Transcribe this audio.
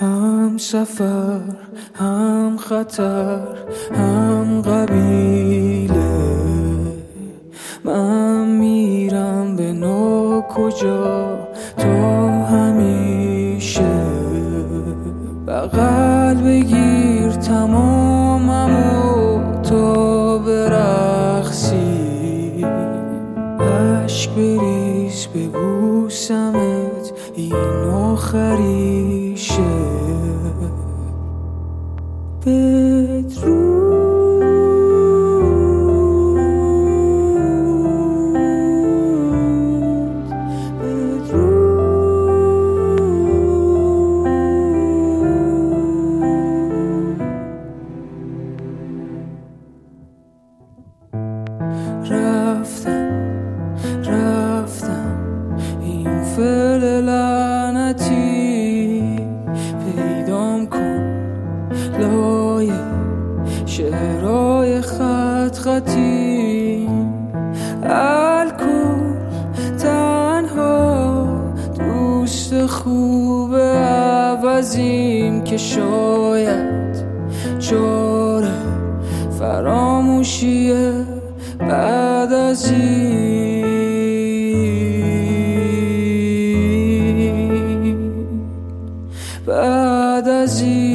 هم سفر، هم خطر، هم قبیله. من میرم به نو کجا تو همیشه. بغل بگیر تماممو تا برقصی. عشق بریز ببوسمت این آخریشه. بدرود رفتم این فعل لعنتی. پیدام کن لایه شعرهای خط خطی. الکل تنها دوست خوب عوضیم که شاید چاره فراموشیه بعد از این.